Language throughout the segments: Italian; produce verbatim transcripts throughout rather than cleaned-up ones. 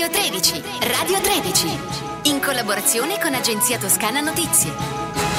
Radio tredici, Radio tredici, in collaborazione con Agenzia Toscana Notizie.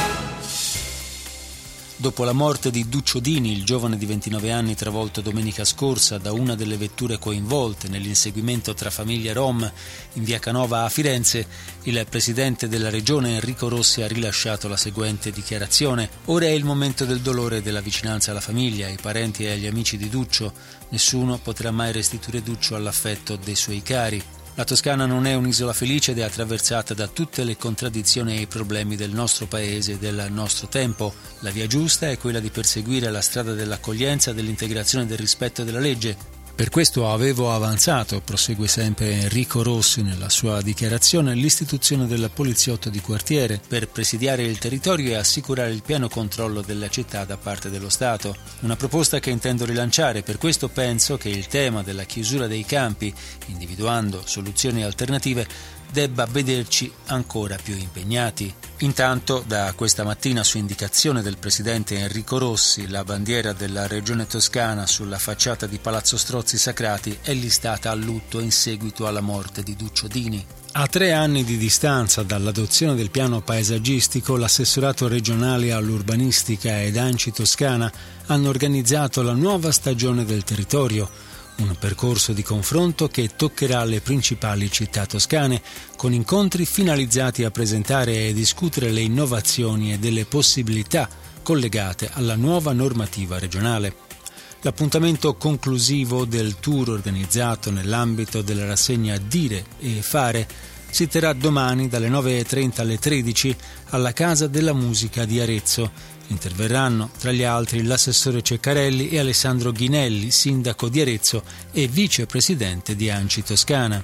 Dopo la morte di Duccio Dini, il giovane di ventinove anni travolto domenica scorsa da una delle vetture coinvolte nell'inseguimento tra famiglie rom in via Canova a Firenze, il presidente della regione Enrico Rossi ha rilasciato la seguente dichiarazione: ora è il momento del dolore e della vicinanza alla famiglia, ai parenti e agli amici di Duccio. Nessuno potrà mai restituire Duccio all'affetto dei suoi cari. La Toscana non è un'isola felice ed è attraversata da tutte le contraddizioni e i problemi del nostro paese e del nostro tempo. La via giusta è quella di perseguire la strada dell'accoglienza, dell'integrazione e del rispetto della legge. Per questo avevo avanzato, prosegue sempre Enrico Rossi nella sua dichiarazione, l'istituzione del poliziotto di quartiere per presidiare il territorio e assicurare il pieno controllo della città da parte dello Stato. Una proposta che intendo rilanciare, per questo penso che il tema della chiusura dei campi, individuando soluzioni alternative, debba vederci ancora più impegnati. Intanto, da questa mattina, su indicazione del presidente Enrico Rossi, la bandiera della regione toscana sulla facciata di Palazzo Strozzi Sacrati è listata a lutto in seguito alla morte di Duccio Dini. A tre anni di distanza dall'adozione del piano paesaggistico, l'assessorato regionale all'urbanistica ed ANCI Toscana hanno organizzato la nuova stagione del territorio, un percorso di confronto che toccherà le principali città toscane, con incontri finalizzati a presentare e discutere le innovazioni e delle possibilità collegate alla nuova normativa regionale. L'appuntamento conclusivo del tour organizzato nell'ambito della rassegna Dire e Fare si terrà domani dalle nove e trenta alle tredici alla Casa della Musica di Arezzo. Interverranno tra gli altri l'assessore Ceccarelli e Alessandro Ghinelli, sindaco di Arezzo e vicepresidente di ANCI Toscana.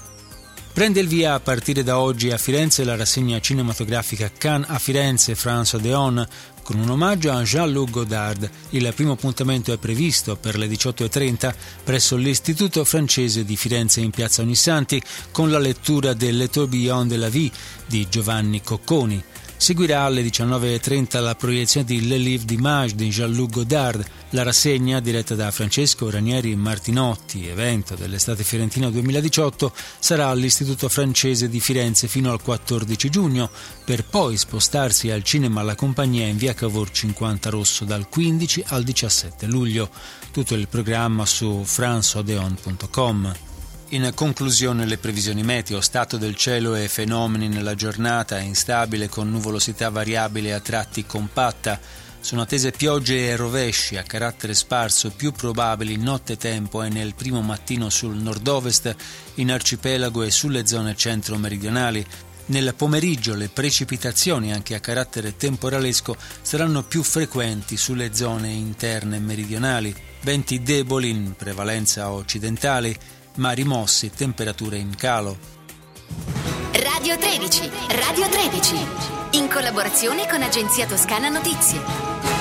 Prende il via a partire da oggi a Firenze la rassegna cinematografica Cannes a Firenze France Odeon, con un omaggio a Jean-Luc Godard. Il primo appuntamento è previsto per le diciotto e trenta presso l'Istituto francese di Firenze in piazza Ognissanti, con la lettura de Le Tourbillon de la Vie di Giovanni Cocconi. Seguirà alle diciannove e trenta la proiezione di Le Livre d'Images di Jean-Luc Godard. La rassegna, diretta da Francesco Ranieri Martinotti, evento dell'estate fiorentina duemiladiciotto, sarà all'Istituto francese di Firenze fino al quattordici giugno, per poi spostarsi al Cinema alla Compagnia in via Cavour cinquanta Rosso dal quindici al diciassette luglio. Tutto il programma su france odeon punto com. In conclusione, le previsioni meteo: stato del cielo e fenomeni nella giornata instabile con nuvolosità variabile a tratti compatta. Sono attese piogge e rovesci a carattere sparso, più probabili nottetempo e nel primo mattino sul nord-ovest, in arcipelago e sulle zone centro-meridionali. Nel pomeriggio le precipitazioni, anche a carattere temporalesco, saranno più frequenti sulle zone interne meridionali. Venti deboli in prevalenza occidentali, ma rimossi, temperature in calo. Radio tredici, Radio tredici, in collaborazione con Agenzia Toscana Notizie.